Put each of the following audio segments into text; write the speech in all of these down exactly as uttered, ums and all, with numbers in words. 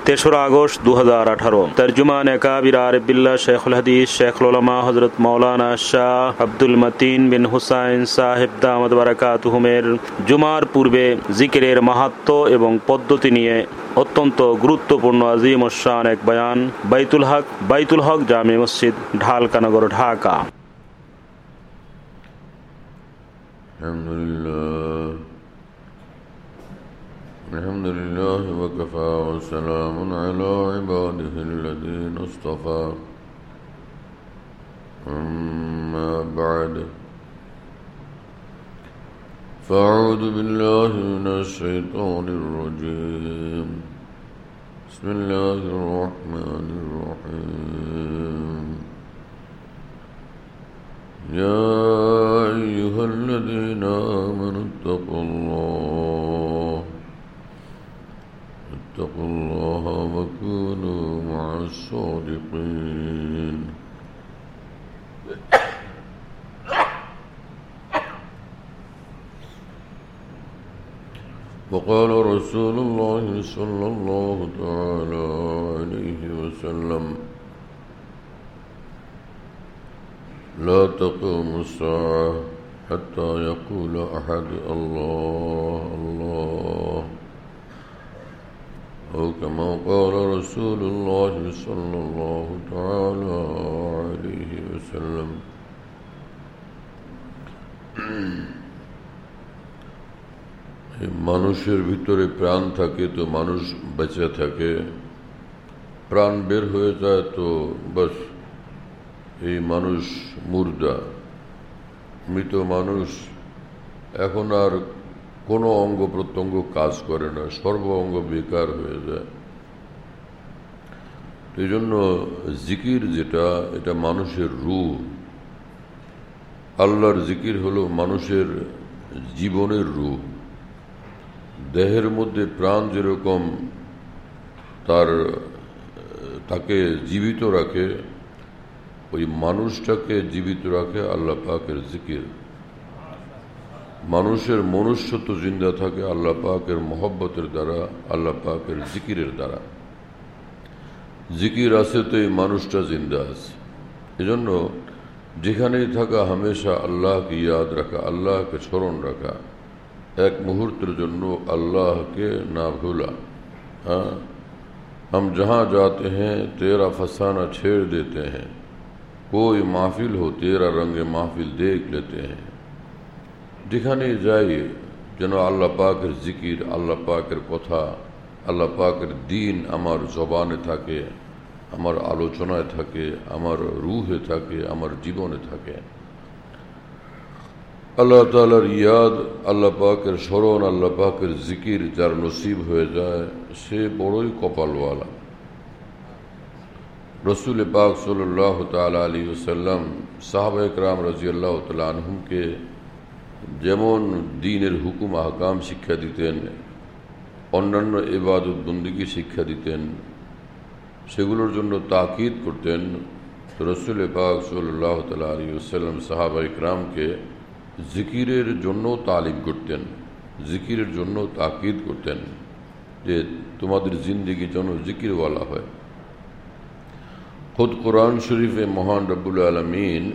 তেসরা আগস্ট দু হাজার আঠারো। তর্জুমান একাবির আরবিল্লাহ শেখুল হাদিস শেখুল উলামা হযরত মাওলানা শাহ আব্দুল মতিন বিন হুসাইন সাহেব দামাত বারাকাতুহুমের জুমার পূর্বে জিকিরের মাহাত্ম্য এবং পদ্ধতি নিয়ে অত্যন্ত গুরুত্বপূর্ণ আজিম ও শান এক বয়ান। বাইতুল হক বাইতুল হক জামে মসজিদ, ঢালকানগর, ঢাকা। আলহামদুলিল্লাহ আলহামদুলিল্লাহ ওয়া কাফা ওয়া সালামুন আলা ইবাদিহিল্লাযীনা ইসতাফা। আম্মা বা'দ, ফাআউযু বিল্লাহি মিনাশ শাইতানির রাজীম। বিসমিল্লাহির রাহমানির রাহিম। يا أيها الذين آمنوا اتقوا الله اتقوا الله وكونوا مع الصادقين. وقال رسول الله صلى الله تعالى عليه وسلم: لا تقوم الساعة حتى يقول أحد الله الله، أو كما قال رسول الله صلى الله تعالى عليه وسلم. মানুষের ভিতরে প্রাণ থাকে তো মানুষ বেঁচে থাকে, প্রাণ বের হয়ে যায় তো বাস এই মানুষ মুর্দা, মৃত মানুষ। এখন আর কোনো অঙ্গ প্রত্যঙ্গ কাজ করে না, সর্ব অঙ্গ বেকার হয়ে যায়। এই জন্য জিকির যেটা, এটা মানুষের রূহ। আল্লাহর জিকির হলো মানুষের জীবনের রূহ। দেহের মধ্যে প্রাণ যেরকম তার তাকে জীবিত রাখে, ওই মানুষটাকে জীবিত রাখে আল্লাহ পাকের জিকির। মানুষের মনুষ্যত্ব জিন্দা থাকে আল্লাহ পাকের মহব্বতের দ্বারা, আল্লাহ পাকের জিকিরের দ্বারা। জিকির আছে তো এই মানুষটা জিন্দা আছে। এজন্য যেখানেই থাকা হামেশা আল্লাহকে ইয়াদ রাখা, আল্লাহকে স্মরণ রাখা, এক মুহূর্তের জন্য আল্লাহকে না ভুলা। हाँ, हम जहाँ जाते हैं तेरा फसाना छेड़ देते हैं, कोई महफिल हो तेरा रंग महफिल देख लेते हैं। যেখানে যাই যেন আল্লাহ পাকের জিকির, আল্লাহ পাকের কথা, আল্লাহ পাকের দিন আমার জবানে থাকে, আমার আলোচনায় থাকে, আমার রুহে থাকে, আমার জীবনে থাকে। আল্লাহ তাআলার ইয়াদ, আল্লাহ পাকের স্মরণ, আল্লাহ পাকের জিকির যার নসিব হয়ে যায় সে বড়ই কপালওয়ালা। রসুল পাক সাল্লাল্লাহু তাআলা আলাইহি ওয়াসাল্লাম সাহাবায়ে কেরাম রাদিয়াল্লাহু তাআলা আনহুমকে যেমন দ্বীনের হুকুম আহকাম শিক্ষা দিতেন, অন্যান্য ইবাদত বন্দেগী শিক্ষা দিতেন, সেগুলোর জন্য তাকিদ করতেন। রসুল পাক সাল্লাল্লাহু তাআলা আলাইহি ওয়াসাল্লাম সাহাবায়ে কেরামকে জিকিরের জন্য তালিম করতেন, জিকিরের জন্য তাকিদ করতেন যে তোমাদের জিন্দেগি যেন জিকিরওয়ালা হয়। খুদ কোরআন শরীফে মহান রব্বুল আলামিন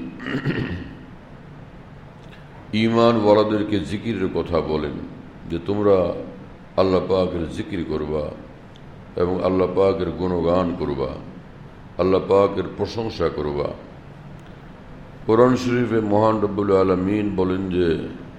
ঈমান ওয়ালাদেরকে জিকিরের কথা বলেন যে তোমরা আল্লাহ পাকের জিকির করবা এবং আল্লাহ পাকের গুণগান করবা, আল্লাহ পাকের প্রশংসা করবা। কোরআন শরীফে মহান রব্বুল আলামিন বলেন যে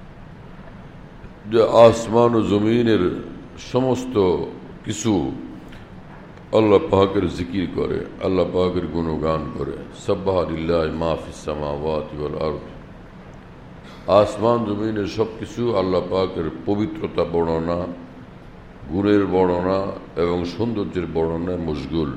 যে আসমান ও জমিনের সমস্ত কিছু আল্লাহ পাকের জিকির করে, আল্লাহ পাকের গুণগান করে। সাব্বাহা লিল্লাহি মা ফিস সামাওয়াতি ওয়াল আরদ। আসমান জমিনের সব কিছু আল্লাহ পাকের পবিত্রতা বর্ণনা, গুণের বর্ণনা এবং সৌন্দর্যের বর্ণনায় মশগুল।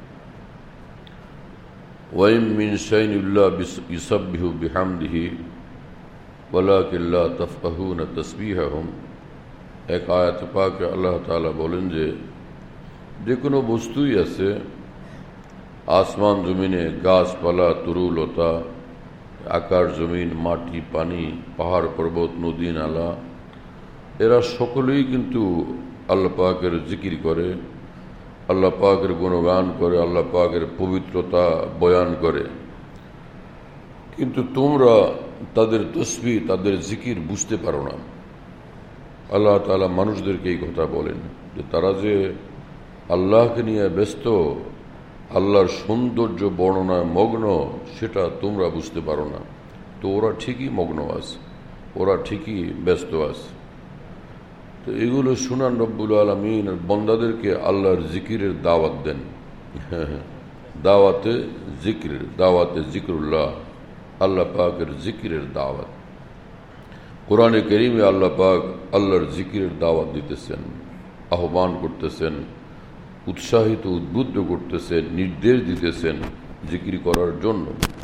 ওয়াইম মিন শাইইন ইল্লা ইউসাব্বিহু বিহামদিহি ওয়ালাকিন লা তাফকাহুনা তাসবিহাহুম। এক আয়াত পাকে আল্লাহ তাআলা বলেন যে যে কোনো বস্তুই আছে আসমান জমিনে, গাছপালা, তরুলতা, আকাশ জমিন, মাটি, পানি, পাহাড় পর্বত, নদী নালা, এরা সকলেই কিন্তু আল্লাহ পাকের জিকির করে আল্লাহ পাকের গুণগান করে, আল্লাহ পাকের পবিত্রতা বয়ান করে, কিন্তু তোমরা তাদের তসবিহ, তাদের জিকির বুঝতে পারো না। আল্লাহ তাআলা মানুষদেরকে এই কথা বলেন যে তারা যে আল্লাহকে নিয়ে ব্যস্ত, আল্লাহর সৌন্দর্য বর্ণনায় মগ্ন, সেটা তোমরা বুঝতে পারো না। তো ওরা ঠিকই মগ্ন আছে, ওরা ঠিকই ব্যস্ত আছে। তো এগুলো শুনান রব্বুল আলামিন বন্দাদেরকে আল্লাহর জিকিরের দাওয়াত দেন। দাওয়াতে জিকিরের, দাওয়াতে জিকরুল্লাহ, আল্লাহ পাকের জিকিরের দাওয়াত। কোরআনে কারীমে আল্লাহ পাক আল্লাহর জিকিরের দাওয়াত দিতেছেন, আহ্বান করতেছেন, উৎসাহিত উদ্বুদ্ধ করতেছেন, নির্দেশ দিতেছেন জিকির করার জন্য।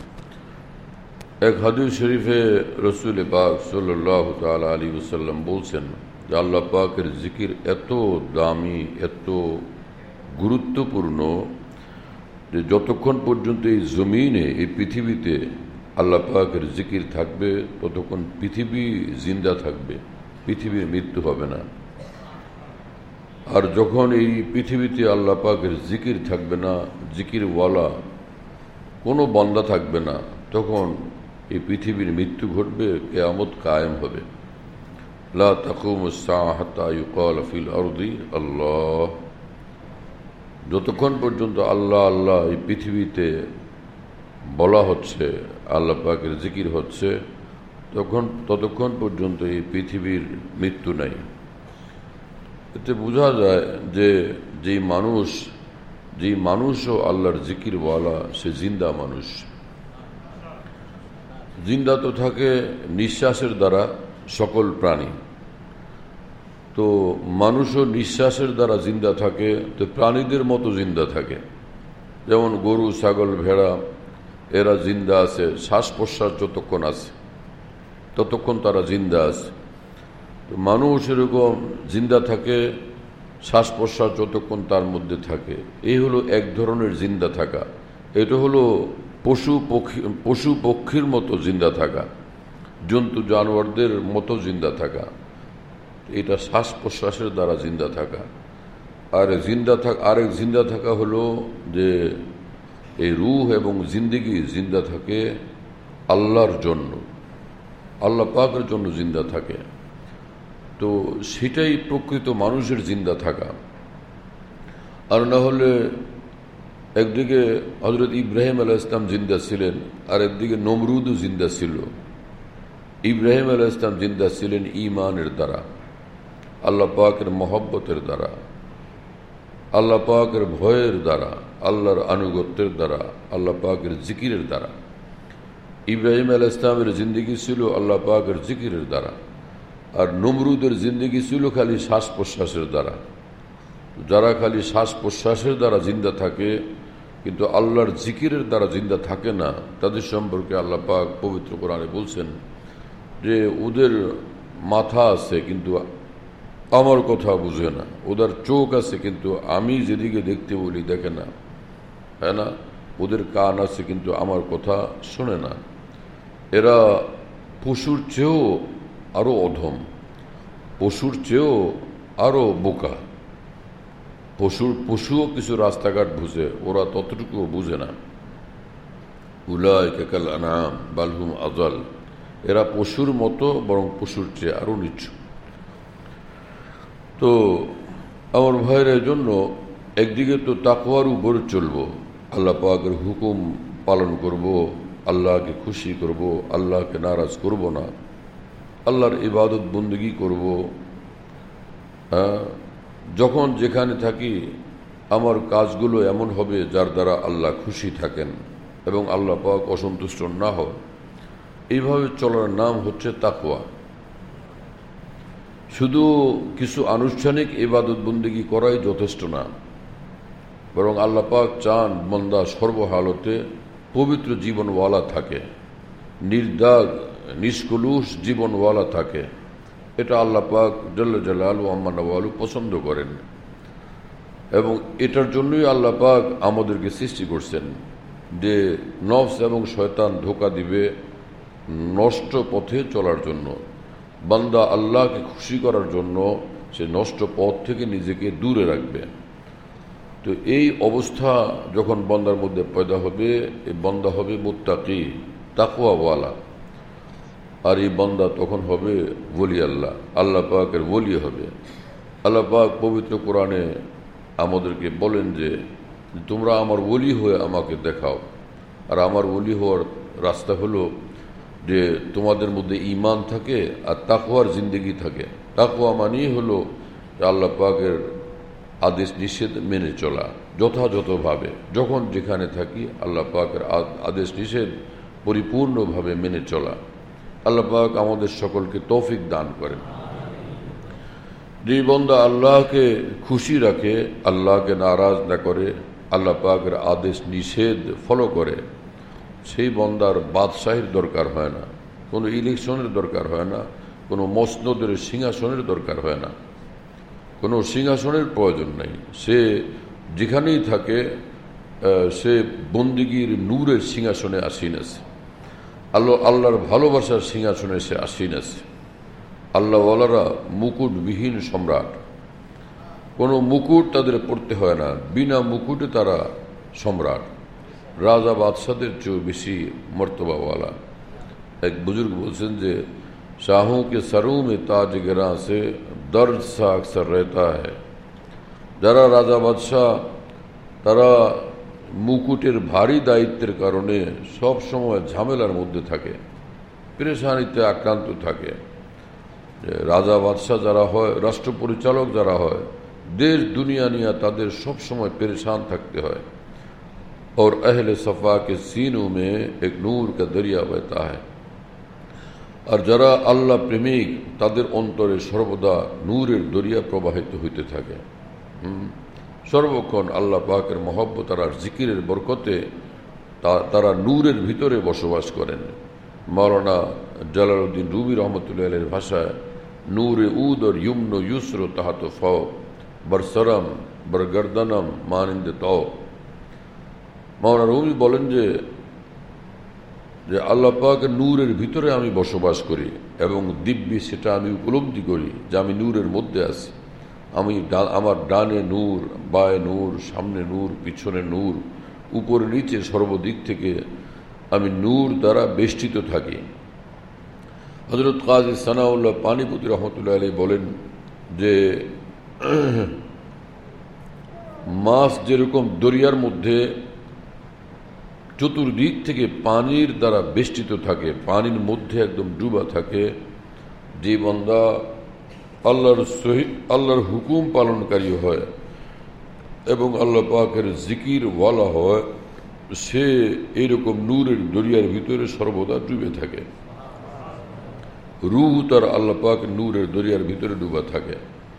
এক হাদিস শরীফে রাসূল পাক সাল্লাল্লাহু তাআলা আলাইহি ওয়াসাল্লাম বলছেন যে আল্লাহ পাকের জিকির এত দামি, এত গুরুত্বপূর্ণ যে যতক্ষণ পর্যন্ত এই জমিনে, এই পৃথিবীতে আল্লাহ পাকের জিকির থাকবে ততক্ষণ পৃথিবী জিন্দা থাকবে, পৃথিবীর মৃত্যু হবে না। আর যখন এই পৃথিবীতে আল্লাহ পাকের জিকির থাকবে না, জিকিরওয়ালা কোনো বান্দা থাকবে না, তখন এই পৃথিবীর মৃত্যু ঘটবে, কিয়ামত কায়েম হবে। লা তাকুমুস সাআ হাত্তা ইউকাল ফিল আরদি আল্লাহ। যতক্ষণ পর্যন্ত আল্লাহ আল্লাহ এই পৃথিবীতে বলা হচ্ছে, আল্লাহ পাকের জিকির হচ্ছে, তখন ততক্ষণ পর্যন্ত এই পৃথিবীর মৃত্যু নাই। এতে বোঝা যায় যে যেই মানুষ যেই মানুষও আল্লাহর জিকিরওয়ালা, সে জিন্দা মানুষ। জিন্দা তো থাকে নিঃশ্বাসের দ্বারা সকল প্রাণী, তো মানুষও নিঃশ্বাসের দ্বারা জিন্দা থাকে, তো প্রাণীদের মতো জিন্দা থাকে। যেমন গরু, ছাগল, ভেড়া, এরা জিন্দা আছে, শ্বাস প্রশ্বাস যতক্ষণ আছে ততক্ষণ তারা জিন্দা আছে। তো মানুষ এরকম জিন্দা থাকে, শ্বাস প্রশ্বাস যতক্ষণ তার মধ্যে থাকে। এই হলো এক ধরনের জিন্দা থাকা। এটা হলো পশু পক্ষী পশু পক্ষীর মতো জিন্দা থাকা, জন্তু জানোয়ারদের মতো জিন্দা থাকা। এটা শ্বাস প্রশ্বাসের দ্বারা জিন্দা থাকা। আর জিন্দা থাকা, আরেক জিন্দা থাকা হলো যে এই রূহ এবং জিন্দেগি জিন্দা থাকে আল্লাহর জন্য, আল্লাহ পাকের জন্য জিন্দা থাকে। তো সেটাই প্রকৃত মানুষের জিন্দা থাকা। আর না হলে একদিকে হযরত ইব্রাহিম আলাইহিস সালাম জিন্দা ছিলেন, আর একদিকে নমরুদও জিন্দা ছিল। ইব্রাহিম আলাইহিস সালাম জিন্দা ছিলেন ঈমানের দ্বারা, আল্লাহ পাকের মহব্বতের দ্বারা, আল্লাহ পাকের ভয়ের দ্বারা, আল্লাহর আনুগত্যের দ্বারা, আল্লাহ পাকের জিকিরের দ্বারা। ইব্রাহিম আলাইহিস সালামের জিন্দেগি ছিল আল্লাহ পাকের জিকিরের দ্বারা। আর নমরুদের জিন্দেগি ছিল খালি শ্বাস প্রশ্বাসের দ্বারা। যারা খালি শ্বাস প্রশ্বাসের দ্বারা জিন্দা থাকে কিন্তু আল্লাহর জিকিরের দ্বারা জিন্দা থাকে না, তাদের সম্পর্কে আল্লাহ পাক পবিত্র কোরআনে বলছেন যে ওদের মাথা আছে কিন্তু আমার কথা বুঝে না, ওদের চোখ আছে কিন্তু আমি যেদিকে দেখতে বলি দেখে না, হ্যাঁ না, ওদের কান আছে কিন্তু আমার কথা শোনে না। এরা পশুর চেয়েও আরো অধম, পশুর চেয়েও আরো বোকা। পশুর পশুও কিছু রাস্তাঘাট বুঝে, ওরা ততটুকু বুঝে না। উলাইকা কাল আনআম বাল হুম আযাল। এরা পশুর মতো, বরং পশুর চেয়ে আরো নিচু। তো আমার ভাইয়ের জন্য একদিকে তো তাকওয়ার উপরে চলবো, আল্লাহ পাকের হুকুম পালন করব, আল্লাহকে খুশি করব, আল্লাহকে নারাজ করব না, আল্লাহর ইবাদত বন্দেগী করব। হ্যাঁ, যখন যেখানে থাকি আমার কাজগুলো এমন হবে যার দ্বারা আল্লাহ খুশি থাকেন এবং আল্লাহ পাক অসন্তুষ্ট না হয়। এইভাবে চলার নাম হচ্ছে তাকওয়া। শুধু কিছু আনুষ্ঠানিক ইবাদত বন্দেগী করাই যথেষ্ট না, বরং আল্লাহ পাক চান বান্দা সর্বহালতে পবিত্র জীবনওয়ালা থাকে, নির্দাগ নিষ্কলুষ জীবনওয়ালা থাকে। এটা আল্লাহ পাক জাল্লা জালালুহু আম্মা নওয়ালু পছন্দ করেন এবং এটার জন্যই আল্লাহ পাক আমাদেরকে সৃষ্টি করছেন যে নফস এবং শয়তান ধোঁকা দিবে নষ্ট পথে চলার জন্য। বান্দা আল্লাহকে খুশি করার জন্য সে নষ্ট পথ থেকে নিজেকে দূরে রাখবে। তো এই অবস্থা যখন বন্দার মধ্যে পয়দা হবে, এই বন্দা হবে মুত্তাকি, তাকওয়াওয়ালা। আর এই বন্দা তখন হবে ওলি আল্লাহ, আল্লাহ পাকের ওলি হবে। আল্লাহ পাক পবিত্র কোরআনে আমাদেরকে বলেন যে তোমরা আমার ওলি হয়ে আমাকে দেখাও। আর আমার ওলি হওয়ার রাস্তা হলো যে তোমাদের মধ্যে ঈমান থাকে আর তাকওয়ার জিন্দেগি থাকে। তাকওয়া মানেই হলো আল্লাহ পাকের আদেশ নিষেধ মেনে চলা যথাযথভাবে, যখন যেখানে থাকি আল্লাহ পাকের আদেশ নিষেধ পরিপূর্ণভাবে মেনে চলা। আল্লাহ পাক আমাদের সকলকে তৌফিক দান করেন। যে বান্দা আল্লাহকে খুশি রাখে, আল্লাহকে নারাজ না করে, আল্লাহ পাকের আদেশ নিষেধ ফলো করে, সেই বান্দার বাদশাহীর দরকার হয় না, কোনো ইলেকশনের দরকার হয় না, কোনো মসনদের সিংহাসনের দরকার হয় না, কোনো সিংহাসনের প্রয়োজন নেই। সে যেখানেই থাকে সে বন্দিগির নূরের সিংহাসনে আসীন আছে, আল্লাহ আল্লাহর ভালোবাসার সিংহাসনে সে আসীন আছে। আল্লাহওয়ালারা মুকুটবিহীন সম্রাট, কোনো মুকুট তাদের পড়তে হয় না, বিনা মুকুটে তারা সম্রাট, রাজা বাদশাদের চেয়েও বেশি মর্তবাওয়ালা। এক বুজুর্গ বলছেন যে শাহোं के सरों में ताज गिरा से दर्द सा अक्सर रहता है। যারা রাজা বাদশাহ তারা মুকুটের ভারী দায়িত্বের কারণে সব সময় ঝামেলার মধ্যে থাকে, পেরেশানিতে আক্রান্ত থাকে। রাজা বাদশাহ যারা হয়, রাষ্ট্র পরিচালক যারা হয়, দেশ দুনিয়া নিয়ে তাদের সব সময় পেরেশান থাকতে হয়। और अहले सफ़ा के सीनों में एक नूर का दरिया बहता है। আর যারা আল্লাহ প্রেমিক তাদের অন্তরে সর্বদা নূরের দরিয়া প্রবাহিত হইতে থাকে। সর্বক্ষণ আল্লাহ পাকের মহব্বত আর জিকিরের বরকতে তারা নূরের ভিতরে বসবাস করেন। মাওলানা জালালউদ্দিন রুমি রহমতুল্লাহ আলাইহির ভাষায় নূরে উদ और युमन युस्र तहत फौ बरसरम बरगर्दनम मानिंद तौ। মাওলানা রুমি বলেন যে যে আল্লাহ পাকের নূরের ভিতরে আমি বসবাস করি এবং দিব্যি সেটা আমি উপলব্ধি করি যে আমি নূরের মধ্যে আছি। আমি আমার ডানে নূর, বায়ে নূর, সামনে নূর, পিছনে নূর, উপরে নিচে সর্বদিক থেকে আমি নূর দ্বারা বেষ্টিত থাকি। হযরত কাজী সানাউল্লাহ পানিপতি রহমতুল্লাহ আলাইহি বলেন যে মাছ যেরকম দরিয়ার মধ্যে চতুর্দিক থেকে পানির দ্বারা বেষ্টিত থাকে, পানির মধ্যে একদম ডুবা থাকে, যে বান্দা আল্লাহর সহি আল্লাহর হুকুম পালনকারী হয় এবং আল্লাহ পাকের জিকির ওয়ালা হয়, সে এইরকম নূরের দরিয়ার ভিতরে সর্বদা ডুবে থাকে। রূহ তার আল্লাহ পাকের নূরের দরিয়ার ভিতরে ডুবা থাকে।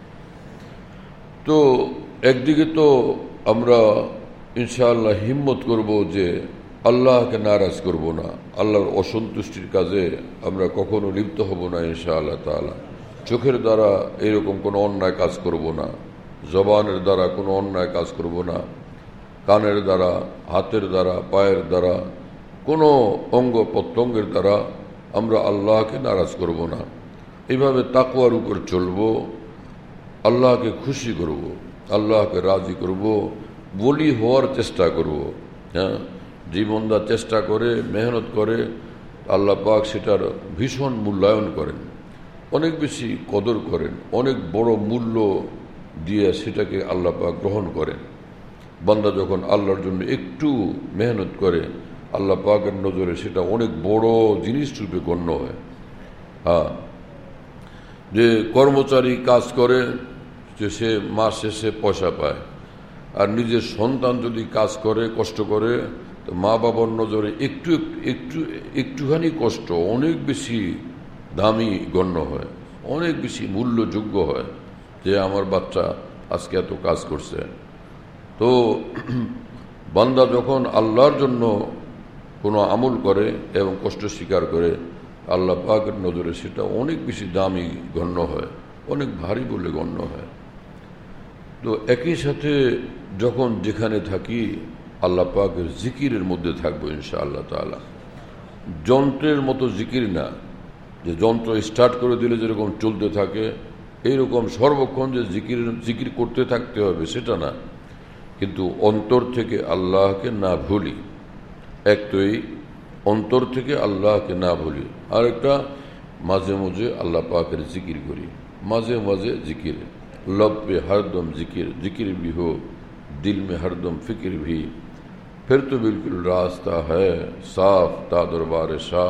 তো একদিকে তো আমরা ইনশাআল্লাহ হিম্মত করব যে আল্লাহকে নারাজ করব না, আল্লাহর অসন্তুষ্টির কাজে আমরা কখনো লিপ্ত হব না ইনশাআল্লাহ তাআলা। চোখের দ্বারা এরকম কোনো অন্যায় কাজ করব না, জবানের দ্বারা কোনো অন্যায় কাজ করব না, কানের দ্বারা, হাতের দ্বারা, পায়ের দ্বারা, কোনো অঙ্গ প্রত্যঙ্গের দ্বারা আমরা আল্লাহকে নারাজ করব না। এইভাবে তাকওয়ার উপর চলব, আল্লাহকে খুশি করব, আল্লাহকে রাজি করব, বলি হওয়ার চেষ্টা করব। হ্যাঁ, যে বান্দা চেষ্টা করে, মেহনত করে, আল্লাহ পাক সেটার ভীষণ মূল্যায়ন করেন, অনেক বেশি কদর করেন, অনেক বড় মূল্য দিয়ে সেটাকে আল্লাহ পাক গ্রহণ করেন। বান্দা যখন আল্লাহর জন্য একটু মেহনত করে, আল্লাহ পাকের নজরে সেটা অনেক বড় জিনিস রূপে গণ্য হয়। হ্যাঁ, যে কর্মচারী কাজ করে যে সে মাস শেষে পয়সা পায়, আর নিজের সন্তান যদি কাজ করে, কষ্ট করে, তো মা বাবার নজরে একটু একটু একটুখানি কষ্ট অনেক বেশি দামি গণ্য হয়, অনেক বেশি মূল্যযোগ্য হয় যে আমার বাচ্চা আজকে এত কাজ করছে। তো বান্দা যখন আল্লাহর জন্য কোনো আমল করে এবং কষ্ট স্বীকার করে, আল্লাহ পাকের নজরে সেটা অনেক বেশি দামি গণ্য হয়, অনেক ভারী বলে গণ্য হয়। তো একই সাথে যখন যেখানে থাকি আল্লাহ পাকের জিকিরের মধ্যে থাকবো ইনশাআল্লাহ তাআলা। যন্ত্রের মতো জিকির না, যে যন্ত্র স্টার্ট করে দিলে যেরকম চলতে থাকে এইরকম সর্বক্ষণ যে জিকির জিকির করতে থাকতে হবে সেটা না। কিন্তু অন্তর থেকে আল্লাহকে না ভুলি। এক তো এই অন্তর থেকে আল্লাহকে না ভুলি, আর একটা মাঝে মাঝে আল্লাহ পাকের জিকির করি, মাঝে মাঝে জিকির, लब पे हरदम जिक्र जिक्र भी हो, दिल में हरदम फिक्र भी, फिर तो बिल्कुल रास्ता है साफ ता दरबार शाह।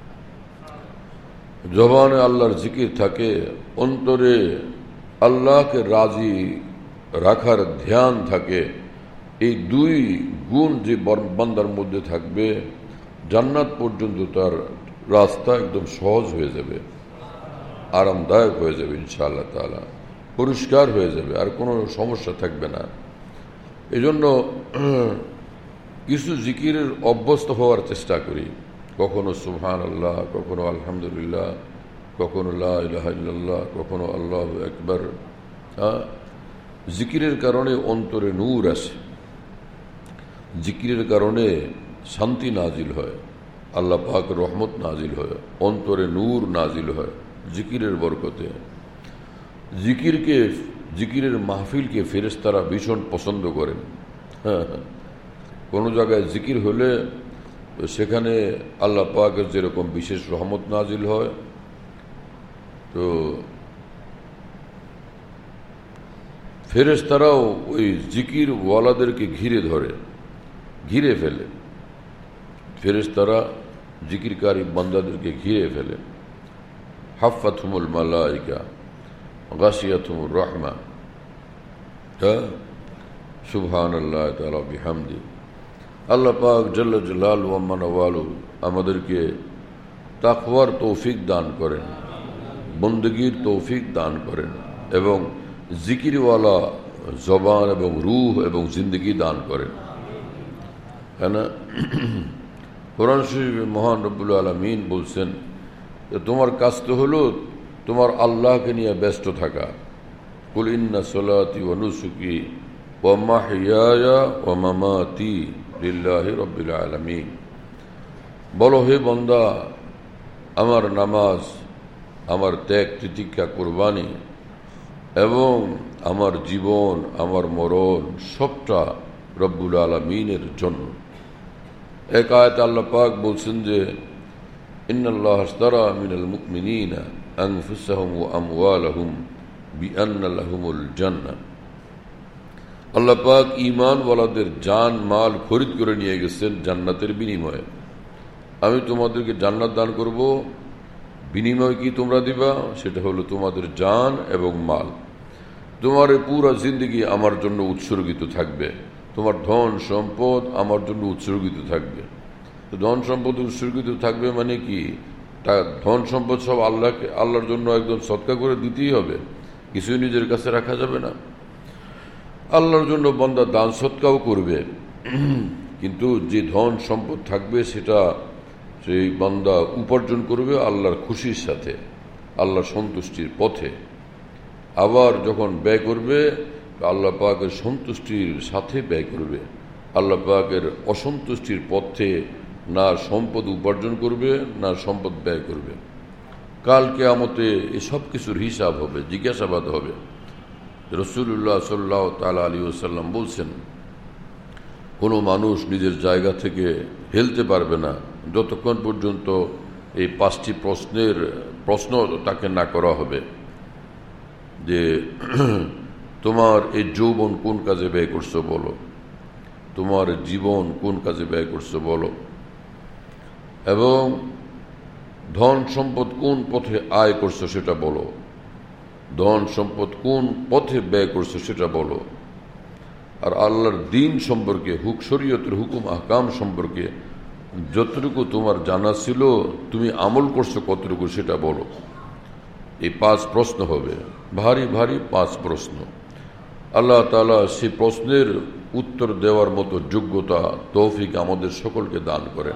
জবানে আল্লাহর জিকির থাকে, অন্তরে আল্লাহকে রাজি রাখার ধ্যান থাকে, এই দুই গুণ যে বান্দার মধ্যে থাকবে, জান্নাত পর্যন্ত তার রাস্তা একদম সহজ হয়ে যাবে, আরামদায়ক হয়ে যাবে ইনশাআল্লাহ তাআলা, পরিষ্কার হয়ে যাবে, আর কোনো সমস্যা থাকবে না। এই জন্য কিছু জিকিরের অভ্যস্ত হওয়ার চেষ্টা করি, কখনো সুবহানাল্লাহ, কখনো আলহামদুলিল্লাহ, কখনো লা ইলাহা ইল্লাল্লাহ, কখনো আল্লাহু আকবার। জিকিরের কারণে অন্তরে নূর আসে, জিকিরের কারণে শান্তি নাজিল হয়, আল্লাহ পাক রহমত নাজিল হয়, অন্তরে নূর নাজিল হয় জিকিরের বরকতে। জিকিরকে জিকিরের মাহফিলকে ফেরেশতারা ভীষণ পছন্দ করেন। হ্যাঁ, কোনো জায়গায় জিকির হলে সেখানে আল্লাহ পাকের যেরকম বিশেষ রহমত নাজিল হয়, তো ফেরেশতারাও ওই জিকির ওয়ালাদেরকে ঘিরে ধরে, ঘিরে ফেলে, ফেরেশতারা জিকিরকারী বান্দাদেরকে ঘিরে ফেলে। হাফাতহুমুল মালাইকা গাশিয়াতুমুর রহমা। হ্যাঁ, সুবহানাল্লাহ তাআলা বিহামদি। আল্লাহ পাক জাল্লা জালালু ওয়া মানওয়ালু আমাদেরকে তাকওয়ার তৌফিক দান করেন, বন্দেগীর তৌফিক দান করেন, এবং জিকিরওয়ালা জবান এবং রূহ এবং জিন্দগি দান করেন। হ্যাঁ না, কোরআন শরীফে মহান রব্বুল আলামিন বলছেন, তোমার কাজ তো হলো তোমার আল্লাহকে নিয়ে ব্যস্ত থাকা। কুল ইন্না সলাতি ওয়া নুসুকি ওয়া মাহইয়ায়া ওয়া মামাতি লিল্লাহি রাব্বিল আলামিন। বলো হে বান্দা, আমার নামাজ, আমার ত্যাগ তিতিক্ষা কুরবানি এবং আমার জীবন, আমার মরণ সবটা রব্বুল আলামিনের জন্য। এক আয়াতে আল্লাহ পাক বলছেন যে ইন্নাল্লাহ আশতারা মিনাল মুমিনিনা আনফুসাহুম ওয়া আমওয়ালাহুম বিআন্না লাহুমুল জান্নাহ। আল্লাহ পাক ঈমানওয়ালাদের জান মাল খরিদ করে নিয়ে গেছেন জান্নাতের বিনিময়ে। আমি তোমাদেরকে জান্নাত দান করব, বিনিময় কি তোমরা দিবা? সেটা হলো তোমাদের জান এবং মাল। তোমার পুরো জিন্দগি আমার জন্য উৎসর্গিত থাকবে, তোমার ধন সম্পদ আমার জন্য উৎসর্গিত থাকবে। ধন সম্পদ উৎসর্গিত থাকবে মানে কি? ধন সম্পদ সব আল্লাহকে, আল্লাহর জন্য একদম সদকা করে দিতেই হবে, কিছুই নিজের কাছে রাখা যাবে না। আল্লাহর জন্য বান্দা দান সদকাও করবে, কিন্তু যে ধন সম্পদ থাকবে সেটা সেই বান্দা উপার্জন করবে আল্লাহর খুশির সাথে, আল্লাহর সন্তুষ্টির পথে। আবার যখন ব্যয় করবে আল্লাহ পাকের সন্তুষ্টির সাথে ব্যয় করবে। আল্লাহ পাকের অসন্তুষ্টির পথে না সম্পদ উপার্জন করবে না সম্পদ ব্যয় করবে। কাল কিয়ামতে এই সব কিছুর হিসাব হবে, জিজ্ঞাসাবাদ হবে। রাসূলুল্লাহ সাল্লাল্লাহু তাআলা আলাইহি ওয়াসাল্লাম বলছেন, কোনো মানুষ নিজের জায়গা থেকে হেলতে পারবে না যতক্ষণ পর্যন্ত এই পাঁচটি প্রশ্নের প্রশ্ন তাকে না করা হবে যে তোমার এই যৌবন কোন কাজে ব্যয় করছো বলো, তোমার জীবন কোন কাজে ব্যয় করছো বলো, এবং ধন সম্পদ কোন পথে আয় করছো সেটা বলো, ধন সম্পদ কোন পথে ব্যয় করছো সেটা বলো। আর আল্লাহর দ্বীন সম্পর্কে, হুক শরীয়তের হুকুম আহকাম সম্পর্কে যতটুকু তোমার জানা ছিল তুমি আমল করছো কতটুকু সেটা বলো। এই পাঁচ প্রশ্ন হবে, ভারী ভারী পাঁচ প্রশ্ন। আল্লাহ তাআলা সেই প্রশ্নের উত্তর দেওয়ার মতো যোগ্যতা তৌফিক আমাদের সকলকে দান করেন।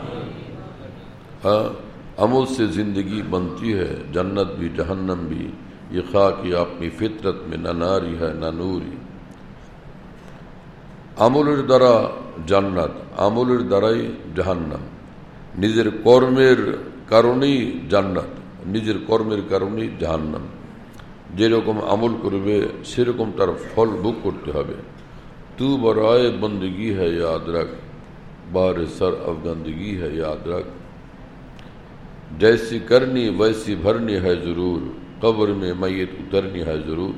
हाँ, अमल से जिंदगी बनती है, जन्नत भी जहन्नम भी, ये खाकी अपनी फितरत में न नारी है न नूरी। আমলের দ্বারা জান্নাত, আমলের দ্বারাই জাহান্নাম। নিজের কর্মের কারণেই জান্নাত, নিজের কর্মের কারণেই জাহান্নাম। যেরকম আমল করবে সেরকম তার ফল ভোগ করতে হবে। तू बराए बंदगी है याद रख, बार सर अफगंदगी है याद रख, जैसी करनी वैसी भरनी है जरूर, कब्र में मैयत उतरनी है जरूर।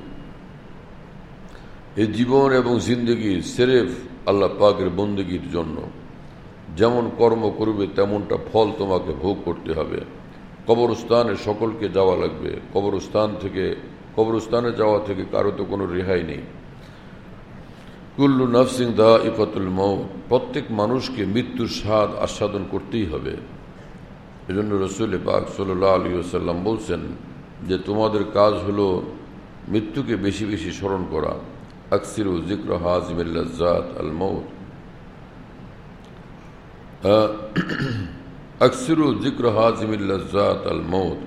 এই জীবন এবং জিন্দগি সিরেফ আল্লাহ পাকের বন্দেগীর জন্য। যেমন কর্ম করবে তেমনটা ফল তোমাকে ভোগ করতে হবে। কবরস্থানে সকলকে যাওয়া লাগবে। কবরস্থান থেকে কবরস্থানে যাওয়া থেকে কারো তো কোনো রেহাই নেই। কুল্লু নাফসিন যায়িকাতুল মউত, প্রত্যেক মানুষকে মৃত্যুর স্বাদ আস্বাদন করতেই হবে। এজন্য রাসূল পাক সাল্লাল্লাহু আলাইহি ওয়াসাল্লাম বলছেন যে তোমাদের কাজ হলো মৃত্যুকে বেশি বেশি স্মরণ করা। আকসিরু যিকরা হাযিমিল লাজ্জাত আল মউত, আকসিরু যিকরা হাযিমিল লাজ্জাত আল মউত,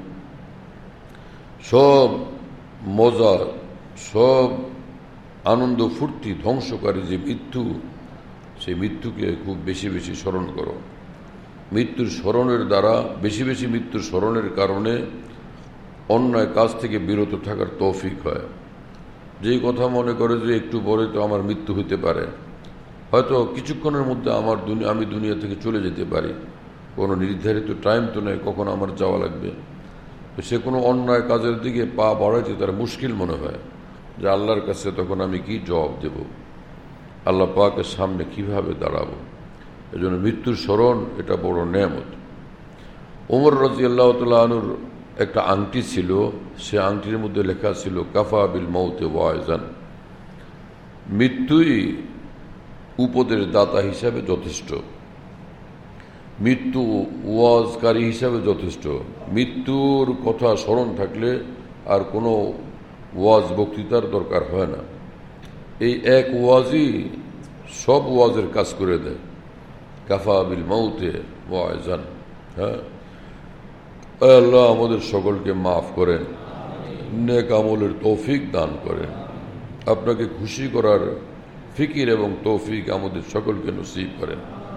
সব মজা সব আনন্দ ফুর্তি ধ্বংসকারী যে মৃত্যু, সেই মৃত্যুকে খুব বেশি বেশি স্মরণ করো। মৃত্যুর স্মরণের দ্বারা বেশি বেশি মৃত্যুর স্মরণের কারণে অন্যায় কাজ থেকে বিরত থাকার তৌফিক হয়। যেই কথা মনে করে যে একটু পরে তো আমার মৃত্যু হতে পারে, হয়তো কিছুক্ষণের মধ্যে আমার দুনিয়া আমি দুনিয়া থেকে চলে যেতে পারি, কোনো নির্ধারিত টাইম তো নেই কখন আমার যাওয়া লাগবে। তো সে কোনো অন্যায় কাজের দিকে পা বাড়াইতে তার মুশকিল মনে হয় যে আল্লাহর কাছে তখন আমি কি জবাব দেব, আল্লাহ পাকের সামনে কিভাবে দাঁড়াবো। এজন্য মৃত্যুর স্মরণ এটা বড় নেয়ামত। ওমর রাদিয়াল্লাহু তাআলা আনহুর একটা আংটি ছিল, সে আংটির মধ্যে লেখা ছিল কাফা বিল মউতে ওয়াইজান, মৃত্যুই উপদের দাতা হিসাবে যথেষ্ট, মৃত্যু ওয়াজকারী হিসাবে যথেষ্ট। মৃত্যুর কথা স্মরণ থাকলে আর কোনো ওয়াজ বক্তৃতার দরকার হয় না। এই এক ওয়াজই সব ওয়াজের কাজ করে দেয়। কাফা বিল মউতে ওয়াইজান। হ্যাঁ, আল্লাহ আমাদের সকলকে মাফ করেন, নেক আমলের তৌফিক দান করেন, আপনাকে খুশি করার ফিকির এবং তৌফিক আমাদের সকলকে নসিব করেন।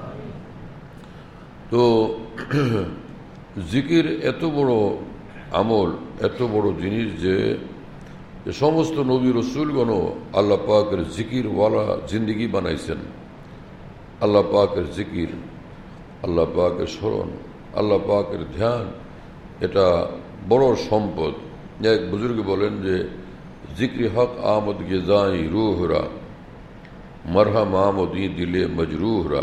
তো জিকির এত বড় আমল, এত বড় জিনিস যে সমস্ত নবী রসুলগণ আল্লাহ পাকের জিকিরওয়ালা জিন্দিগি বানাইছেন। আল্লাহ পাকের জিকির, আল্লাহ পাকের স্মরণ, আল্লাহ পাকের ধ্যান, এটা বড় সম্পদ। এক বুজুর্গ বলেন যে জিক্রি হক আমদ গেজাই রুহরা, মরহম আমদি দিলে মজরুহরা,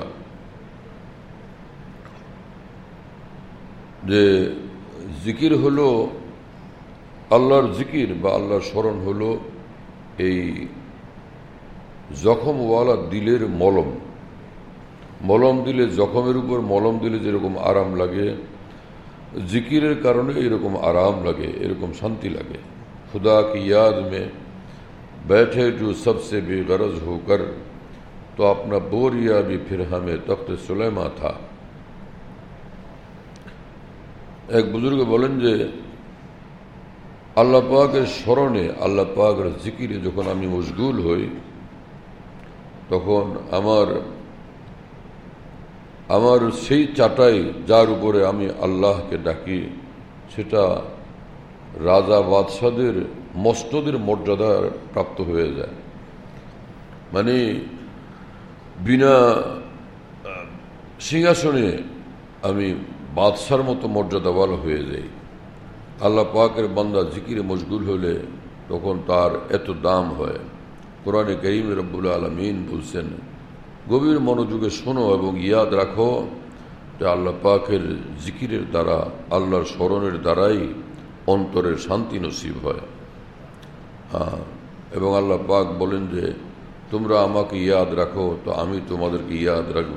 যে জিকির হলো আল্লাহর জিকির বা আল্লাহর স্মরণ হলো এই জখমওয়ালা দিলের মলম। মলম দিলে, জখমের উপর মলম দিলে যেরকম আরাম লাগে, জিকিরের কারণে এরকম আরাম লাগে, এরকম শান্তি লাগে। खुदा की याद में बैठे जो सबसे बेगरज होकर, तो अपना बोरिया भी फिर हमें तख्त सुलेमा था। एक बुजुर्ग বলেন যে আল্লাহ পাকের স্মরণে, আল্লাহ পাকের জিকিরে যখন আমি মশগুল হই, তখন আমার আমার সেই চাটাই যার উপরে আমি আল্লাহকে ডাকি, সেটা রাজা বাদশাদের মস্তদের মর্যাদা প্রাপ্ত হয়ে যায়। মানে বিনা সিংহাসনে আমি বাদশার মতো মর্যাদাওয়ালা হয়ে যাই। আল্লাহ পাকের বান্দা জিকিরে মশগুল হলে তখন তার এত দাম হয়। কোরআনে কারীমে রব্বুল আলামিন বলছেন, গভীর মনোযোগে শোনো এবং ইয়াদ রাখো যে আল্লাহ পাকের জিকিরের দ্বারা, আল্লাহর স্মরণের দ্বারাই অন্তরের শান্তি নসিব হয়। হ্যাঁ, এবং আল্লাহ পাক বলেন যে তোমরা আমাকে ইয়াদ রাখো তো আমি তোমাদেরকে ইয়াদ রাখব।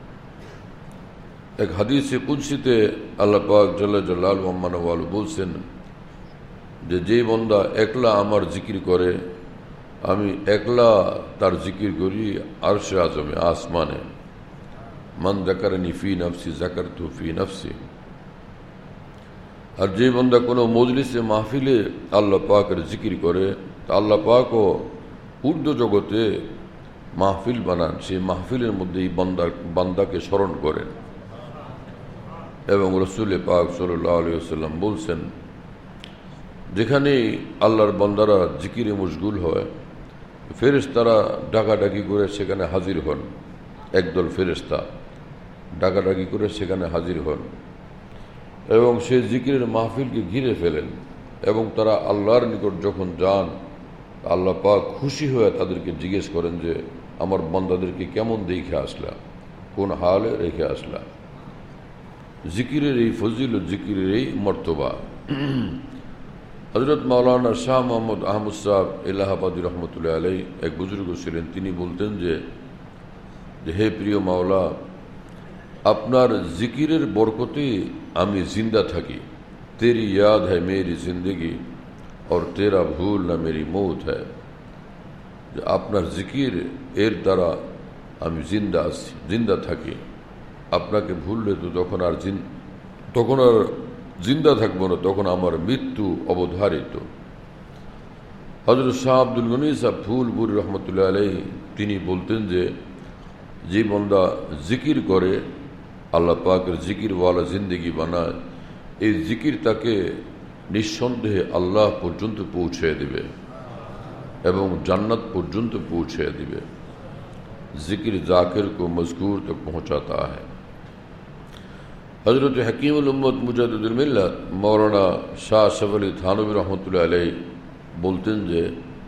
এক হাদিসে কুদসিতে আল্লাহ পাক জাল্লা জালালহু ওয়া মানওয়ালু বলছেন যে যে বান্দা একলা আমার জিকির করে, আমি একলা তার জিকির করি আরশে আজমে, আসমানে। মান যাকারানি ফি নফসি যাকারতু ফি নফসি। আর যে বান্দা কোনো মজলিসে মাহফিলে আল্লাহ পাকের জিকির করে, তা আল্লাহ পাকও ঊর্ধ্ব জগতে মাহফিল বানান, সেই মাহফিলের মধ্যে এই বান্দার বান্দাকে স্মরণ করেন। এবং রসুল পাক সাল্লাল্লাহু আলাইহি ওয়াসাল্লাম বলছেন, যেখানে আল্লাহর বান্দারা জিকিরে মশগুল হয়, ফেরেশতারা ডাকাডাকি করে সেখানে হাজির হন। একদল ফেরেশতা ডাকাডাকি করে সেখানে হাজির হন এবং সে জিকিরের মাহফিলকে ঘিরে ফেলেন এবং তারা আল্লাহর নিকট যখন যান, আল্লাহ পাক খুশি হয়ে তাদেরকে জিজ্ঞেস করেন যে আমার বান্দাদেরকে কেমন দেখে আসলা, কোন হালে রেখে আসলা। জিকিরের এই ফজিলত, জিকিরের এই মর্তবা। হযরত মাওলানা শাহ মোহাম্মদ আহমদ সাহেব এলাহাবাদী রহমতুল্লাহ আলাই এক বুজুর্গ ছিলেন। তিনি বলতেন যে হে প্রিয় মাওলা, আপনার জিকিরের বরকতে আমি জিন্দা থাকি। তেরি ইয়াদ है मेरी जिंदगी और तेरा भूल ना मेरी मौत है। যে আপনার জিকির এর দ্বারা আমি জিন্দা আছি, জিন্দা থাকি। আপনাকে ভুললে তো তখন আর তখন আর জিন্দা থাকবো না, তখন আমার মৃত্যু অবধারিত। হযরত শাহ আব্দুল গনি সাহেব ফুলপুরি রহমতুল্লাহ আলাইহি তিনি বলতেন যে যে বান্দা জিকির করে, আল্লাহ পাকের জিকিরওয়ালা জিন্দগি বানায়, এই জিকির তাকে নিঃসন্দেহে আল্লাহ পর্যন্ত পৌঁছে দিবে এবং জান্নাত পর্যন্ত পৌঁছে দিবে। जिक्र जाकिर को मज़कूर तक पहुँचाता है। हज़रत हकीमुल उम्मत मुजद्दिदुल मिल्लत मौलाना शाह शफ़ अली थानवी रहमतुल्लाह अलैहि বলতেন যে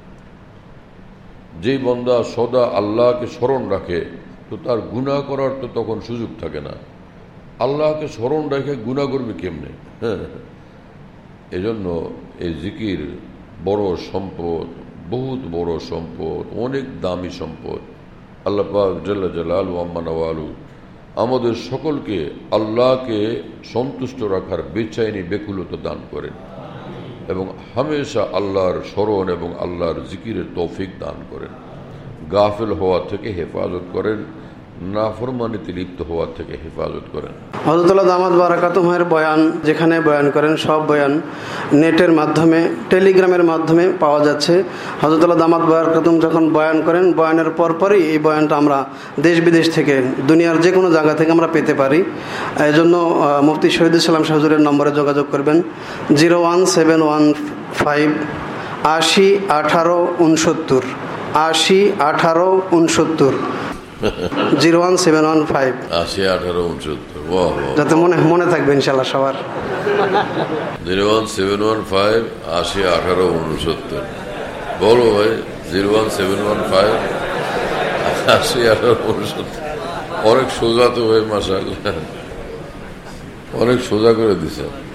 যে বান্দা সদা আল্লাহকে স্মরণ রাখে তো তার গুনাহ করার তো তখন সুযোগ থাকে না। আল্লাহকে স্মরণ রেখে গুনাহ করবে কেমনে? এজন্য এই জিকির বড় সম্পদ, বহুত বড় সম্পদ, অনেক দামি সম্পদ। আল্লাহ পাক জাল্লা জালালু আম্মা নওয়ালু আমাদের সকলকে আল্লাহকে সন্তুষ্ট রাখার বেচাইনি বেকুলতা দান করেন এবং হামেশা আল্লাহর স্মরণ এবং আল্লাহর জিকিরের তৌফিক দান করেন। গাফিল হওয়া থেকে হেফাজত করেন, নাফরমানিতে লিপ্ত হওয়া থেকে হেফাজত করেন। হযরতুল্লাহ দামাত বারাকাতুহুমের বয়ান যেখানে বয়ান করেন সব বয়ান নেটের মাধ্যমে, টেলিগ্রামের মাধ্যমে পাওয়া যাচ্ছে। হযরতুল্লাহ দামাত বারাকাতুহুম যখন বয়ান করেন, বয়ানের পরপরই এই বয়ানটা আমরা দেশ বিদেশ থেকে, দুনিয়ার যে কোনো জায়গা থেকে আমরা পেতে পারি। এই জন্য মুফতি শহীদুল ইসলাম শাহ হুজুরের নম্বরে যোগাযোগ করবেন zero one seven one five আশি আঠারো উনসত্তর আশি আঠারো উনসত্তর zero one seven one five আশি আঠারো উনসত্তর যাতে মনে মনে থাকবে ইনশাল্লাহ সবার। Zero one seven one five আশি আঠারো উনসত্তর বলো ভাই। Zero one seven one five আশি আঠারো উনসত্তর অনেক সোজা তো ভাই, মাশাআল্লাহ অনেক সোজা করে দিছে।